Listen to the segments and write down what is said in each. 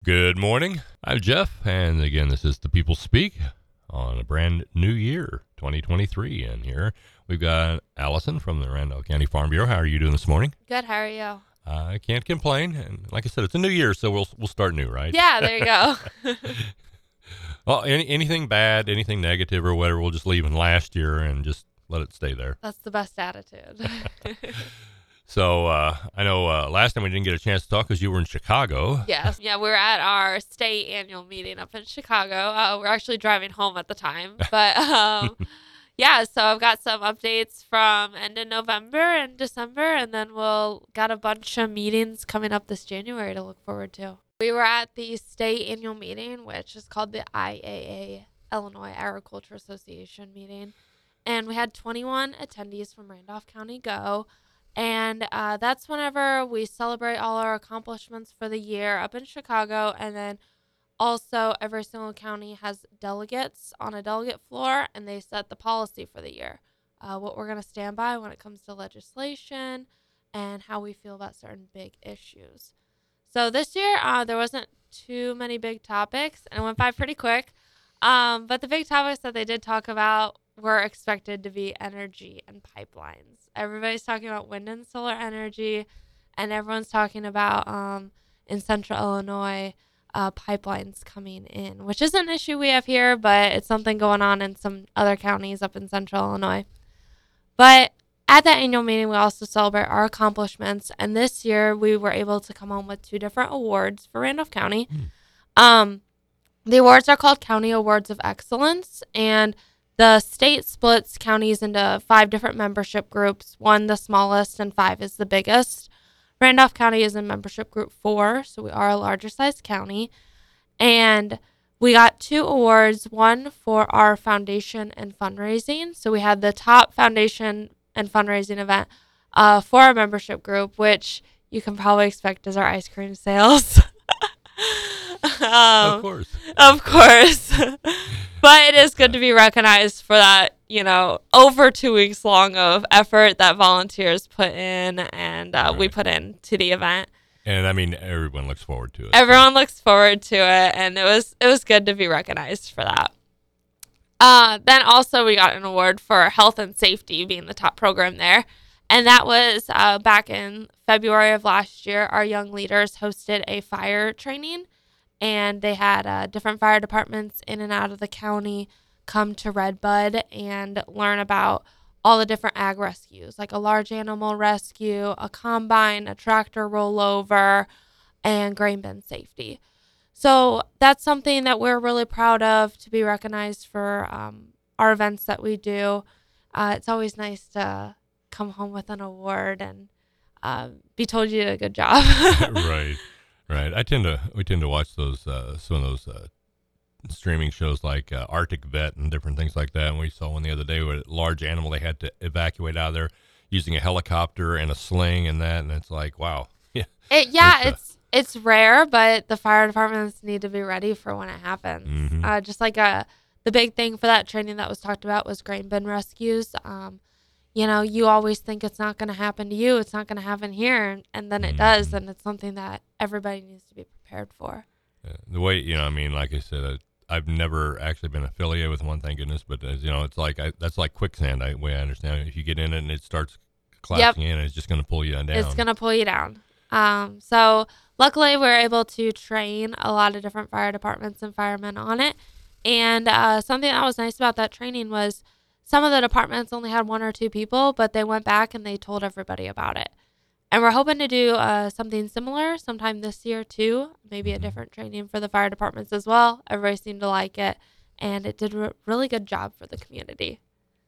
Good morning. I'm Jeff, and again, this is The People Speak on a brand new year, 2023. And here we've got Allison from the Randolph County Farm Bureau. How are you doing this morning? Good. How are you? I can't complain. And like I said, it's a new year, so we'll start new, right? Yeah, there you go. Well, anything bad, anything negative or whatever, we'll just leave in last year and just let it stay there. That's the best attitude. So I know last time we didn't get a chance to talk because you were in Chicago. Yes. Yeah, we were at our state annual meeting up in Chicago. We're actually driving home at the time. But yeah, so I've got some updates from end of November and December, and then we'll got a bunch of meetings coming up this January to look forward to. We were at the state annual meeting, which is called the IAA, Illinois Agriculture Association meeting. And we had 21 attendees from Randolph County go. And that's whenever we celebrate all our accomplishments for the year up in Chicago. And then also every single county has delegates on a delegate floor, and they set the policy for the year, what we're going to stand by when it comes to legislation and how we feel about certain big issues. So this year, there wasn't too many big topics, and it went by pretty quick. But the big topics that they did talk about were expected to be energy and pipelines. Everybody's talking about wind and solar energy, and everyone's talking about in central Illinois pipelines coming in, which is an issue we have here, but it's something going on in some other counties up in central Illinois. But at that annual meeting, we also celebrate our accomplishments, and this year we were able to come home with 2 different awards for Randolph County. The awards are called County Awards of Excellence, and the state splits counties into 5 different membership groups, 1 the smallest and 5 is the biggest. Randolph County is in membership group 4, so we are a larger sized county. And we got 2 awards, one for our foundation and fundraising. So we had the top foundation and fundraising event for our membership group, which you can probably expect is our ice cream sales. Of course. Of course. But it is good to be recognized for that, over 2 weeks long of effort that volunteers put in and we put into the event. And I mean, everyone looks forward to it. Everyone looks forward to it, and it was good to be recognized for that. Then also we got an award for health and safety being the top program there. And that was back in February of last year. Our young leaders hosted a fire training, and they had different fire departments in and out of the county come to Redbud and learn about all the different ag rescues, like a large animal rescue, a combine, a tractor rollover, and grain bin safety. So that's something that we're really proud of, to be recognized for our events that we do. It's always nice to come home with an award and be told you did a good job. Right. We tend to watch those some of those streaming shows like Arctic Vet and different things like that. And we saw one the other day with a large animal they had to evacuate out of there using a helicopter and a sling and that. And it's like, wow. Yeah. It's rare, but the fire departments need to be ready for when it happens. Mm-hmm. Just like the big thing for that training that was talked about was grain bin rescues. You always think it's not going to happen to you. It's not going to happen here. And then it does. And it's something that everybody needs to be prepared for. The way, like I said, I've never actually been affiliated with one, thank goodness. But, it's like, that's like quicksand, the way I understand it. If you get in it and it starts collapsing in, it's just going to pull you down. It's going to pull you down. So luckily we're able to train a lot of different fire departments and firemen on it. And something that was nice about that training was some of the departments only had 1 or 2 people, but they went back and they told everybody about it. And we're hoping to do something similar sometime this year too, maybe a different training for the fire departments as well. Everybody seemed to like it, and it did a really good job for the community.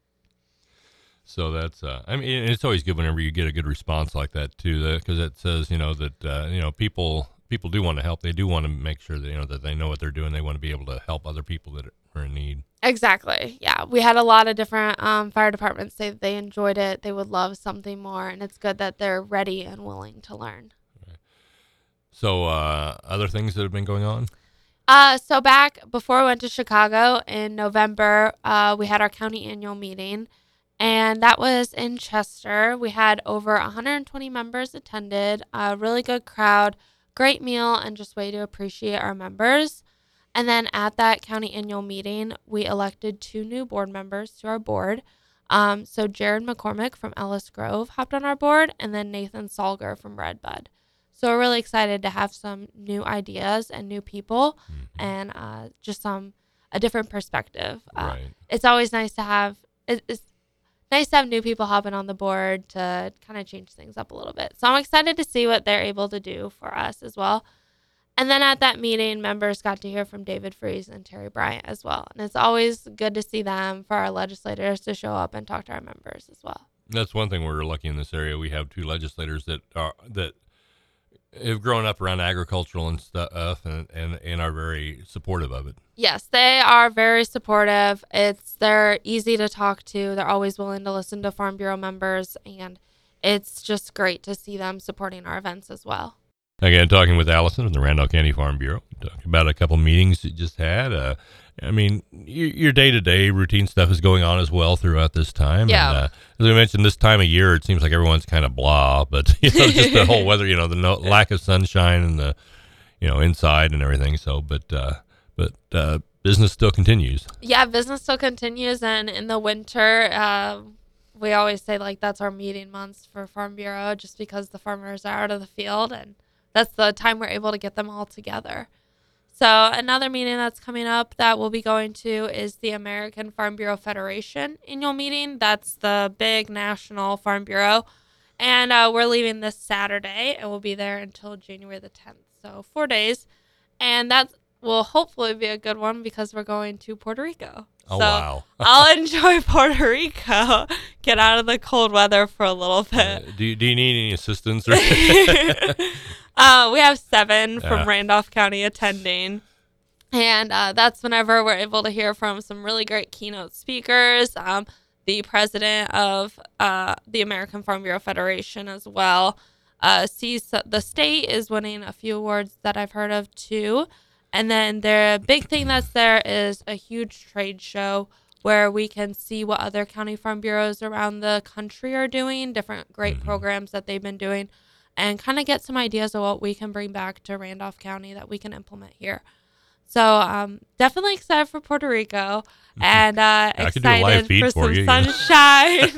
So that's, it's always good whenever you get a good response like that too, because it says, that, people do want to help. They do want to make sure that, that they know what they're doing. They want to be able to help other people that are in need. Exactly. Yeah. We had a lot of different fire departments say that they enjoyed it. They would love something more, and it's good that they're ready and willing to learn. Right. So other things that have been going on? So back before we went to Chicago in November, we had our county annual meeting, and that was in Chester. We had over 120 members attended, a really good crowd, great meal and just way to appreciate our members. And then at that county annual meeting, we elected 2 new board members to our board. So Jared McCormick from Ellis Grove hopped on our board, and then Nathan Salger from Redbud. So we're really excited to have some new ideas and new people, and just a different perspective. Right. It's always nice to have. It's nice to have new people hopping on the board to kind of change things up a little bit. So I'm excited to see what they're able to do for us as well. And then at that meeting, members got to hear from David Freese and Terry Bryant as well. And it's always good to see them, for our legislators to show up and talk to our members as well. That's one thing we're lucky in this area. We have 2 legislators that have grown up around agricultural and stuff, and are very supportive of it. Yes, they are very supportive. They're easy to talk to. They're always willing to listen to Farm Bureau members, and it's just great to see them supporting our events as well. Again, talking with Allison from the Randolph County Farm Bureau, talking about a couple meetings you just had. I mean, your day-to-day routine stuff is going on as well throughout this time. Yeah. And, as we mentioned, this time of year, it seems like everyone's kind of blah, but just the whole weather, the lack of sunshine and the, inside and everything. So, but business still continues. Yeah, business still continues, and in the winter, we always say that's our meeting months for Farm Bureau, just because the farmers are out of the field, and that's the time we're able to get them all together. So another meeting that's coming up that we'll be going to is the American Farm Bureau Federation annual meeting. That's the big national Farm Bureau. And we're leaving this Saturday, and we'll be there until January the 10th. So 4 days. And that will hopefully be a good one, because we're going to Puerto Rico. Oh, so wow. I'll enjoy Puerto Rico, get out of the cold weather for a little bit. Do you need any assistance? Or we have 7 from Randolph County attending. And that's whenever we're able to hear from some really great keynote speakers, the president of the American Farm Bureau Federation as well. The state is winning a few awards that I've heard of too. And then the big thing that's there is a huge trade show where we can see what other county farm bureaus around the country are doing, different great programs that they've been doing, and kind of get some ideas of what we can bring back to Randolph County that we can implement here. So definitely excited for Puerto Rico, and excited for some sunshine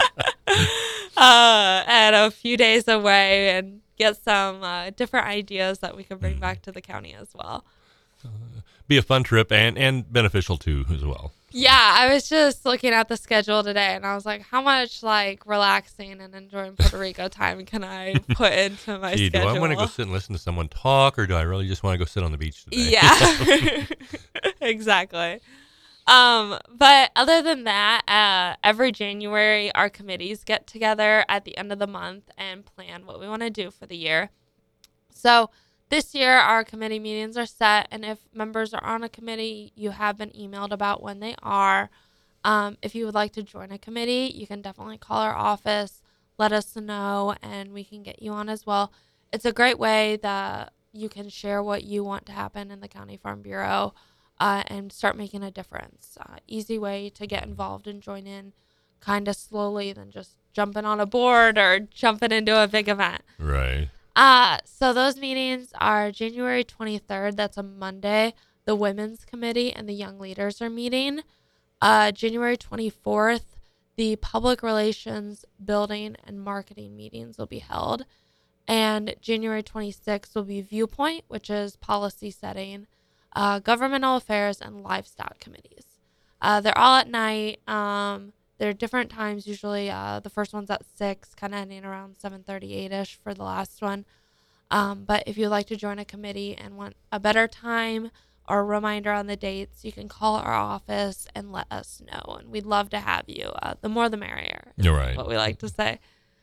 and a few days away, and get some different ideas that we can bring back to the county as well. Be a fun trip and beneficial too as well. Yeah, I was just looking at the schedule today, and I was like, how much relaxing and enjoying Puerto Rico time can I put into my schedule? Do I want to go sit and listen to someone talk, or do I really just want to go sit on the beach today? Yeah, exactly. But other than that, every January, our committees get together at the end of the month and plan what we want to do for the year. So this year, our committee meetings are set, and if members are on a committee, you have been emailed about when they are. If you would like to join a committee, you can definitely call our office, let us know, and we can get you on as well. It's a great way that you can share what you want to happen in the County Farm Bureau and start making a difference. Easy way to get involved and join in kind of slowly than just jumping on a board or jumping into a big event. Right. So those meetings are January 23rd. That's a Monday. The Women's Committee and the Young Leaders are meeting. January 24th, the Public Relations, Building, and Marketing meetings will be held. And January 26th will be Viewpoint, which is policy setting, governmental affairs, and livestock committees. They're all at night. They're different times usually. The first one's at 6, kind of ending around 7:38ish for the last one. But if you'd like to join a committee and want a better time or a reminder on the dates, you can call our office and let us know. And we'd love to have you. The more the merrier. You're right. What we like to say.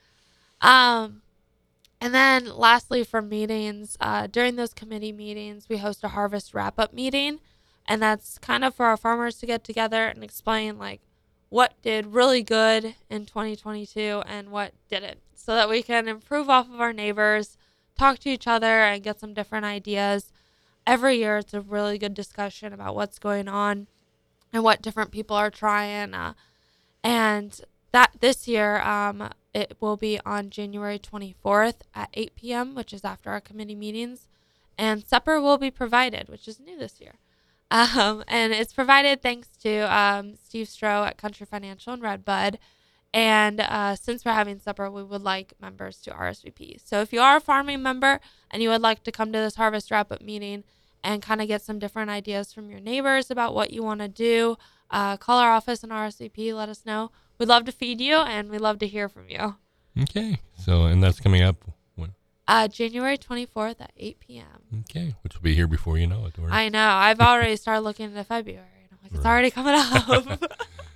And then lastly, for meetings, during those committee meetings, we host a harvest wrap-up meeting. And that's kind of for our farmers to get together and explain what did really good in 2022 and what didn't, so that we can improve off of our neighbors, talk to each other, and get some different ideas. Every year, it's a really good discussion about what's going on and what different people are trying. And that this year, it will be on January 24th at 8 p.m., which is after our committee meetings. And supper will be provided, which is new this year. And it's provided thanks to Steve Stroh at Country Financial in Redbud. And since we're having supper, we would like members to RSVP. So if you are a farming member and you would like to come to this Harvest Wrap-Up meeting and kind of get some different ideas from your neighbors about what you want to do, call our office and RSVP. Let us know. We'd love to feed you, and we'd love to hear from you. Okay. So, and that's coming up when? January 24th at 8 p.m. Okay, which will be here before you know it. I know. I've already started looking into February. And I'm like, it's already coming up.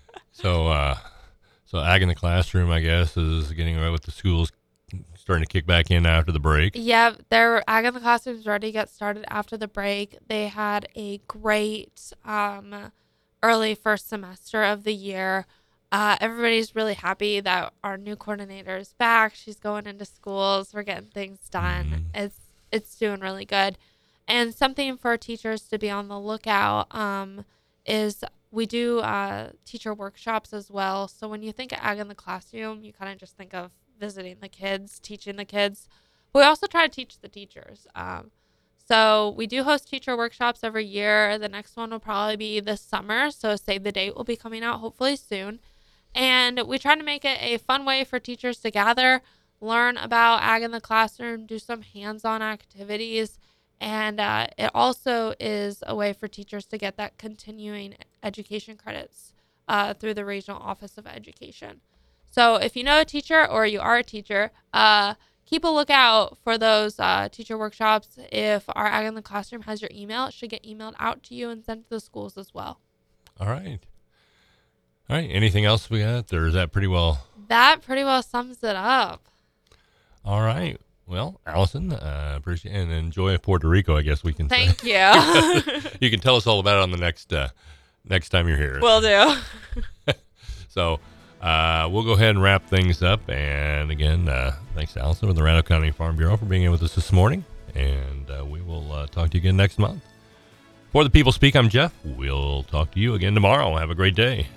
So Ag in the Classroom, I guess, is getting right with the schools starting to kick back in after the break. Yeah, their Ag in the Classroom is ready to get started after the break. They had a great early first semester of the year. Everybody's really happy that our new coordinator is back. She's going into schools. We're getting things done. It's doing really good. And something for teachers to be on the lookout is we do teacher workshops as well. So when you think of Ag in the Classroom, you kind of just think of visiting the kids, teaching the kids. But we also try to teach the teachers. So we do host teacher workshops every year. The next one will probably be this summer. So Save the Date will be coming out hopefully soon. And we try to make it a fun way for teachers to gather, learn about Ag in the Classroom, do some hands-on activities. And it also is a way for teachers to get that continuing education credits through the Regional Office of Education. So if you know a teacher or you are a teacher, keep a lookout for those teacher workshops. If our Ag in the Classroom has your email, it should get emailed out to you and sent to the schools as well. All right. Anything else we got? Or is that pretty well? That pretty well sums it up. All right. Well, Allison, appreciate and enjoy Puerto Rico, I guess we can say. Thank you. You can tell us all about it on the next time you're here. Will do. So we'll go ahead and wrap things up. And again, thanks to Allison with the Randall County Farm Bureau for being here with us this morning. And we will talk to you again next month. For the People Speak, I'm Jeff. We'll talk to you again tomorrow. Have a great day.